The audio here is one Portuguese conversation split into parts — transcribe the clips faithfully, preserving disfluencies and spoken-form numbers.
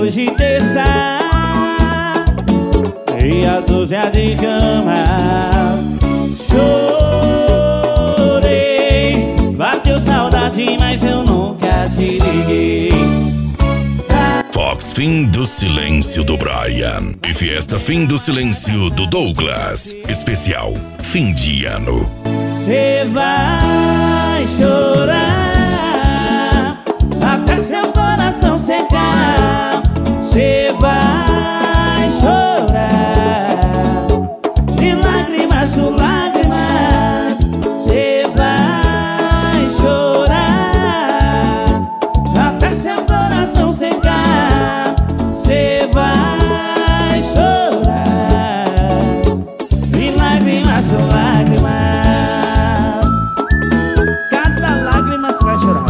Depois de testar meia dúzia de cama, chorei. Bateu saudade, mas eu nunca te liguei. Fox, fim do silêncio do Brian. E Fiesta, fim do silêncio do Douglas. Especial, fim de ano. Cê vai chorar até seu coração secar. Cê vai chorar de lágrimas por lágrimas. Cê vai chorar até seu coração secar. Cê vai chorar de lágrimas por lágrimas. Cada lágrima você vai chorar.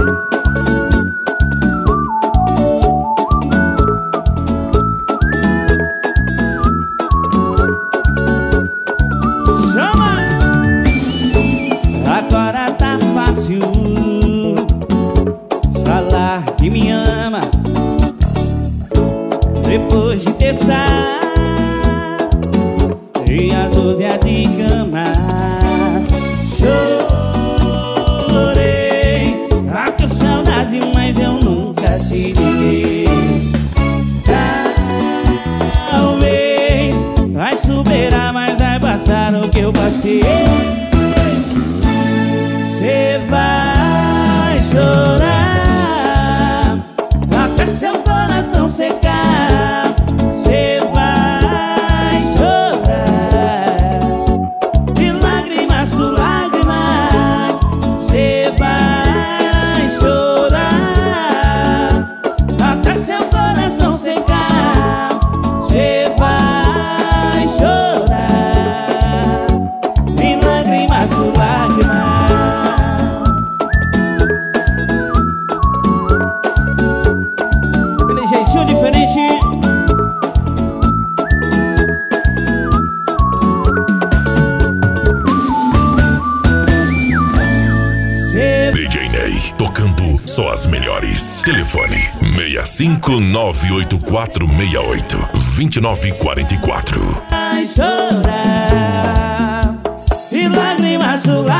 Chama! Agora tá fácil falar que me ama. Depois de testar meia dúzia de cama, chorei. Bateu saudade, mas eu nunca te liguei. Talvez vai superar, mas vai passar o que eu passei. Cê vai chorar até seu coração secar. Cê vai chorar de lágrimas por lágrimas. Cê vai chorar até seu coração secar. Cê vai chorar de lágrimas por lágrimas. Aquele jeitinho diferente. Cê D J Ney, tocando só as melhores. Telefone seis cinco nove oito quatro seis oito dois nove quatro quatro. vai chorar de lágrimas por lágrimas.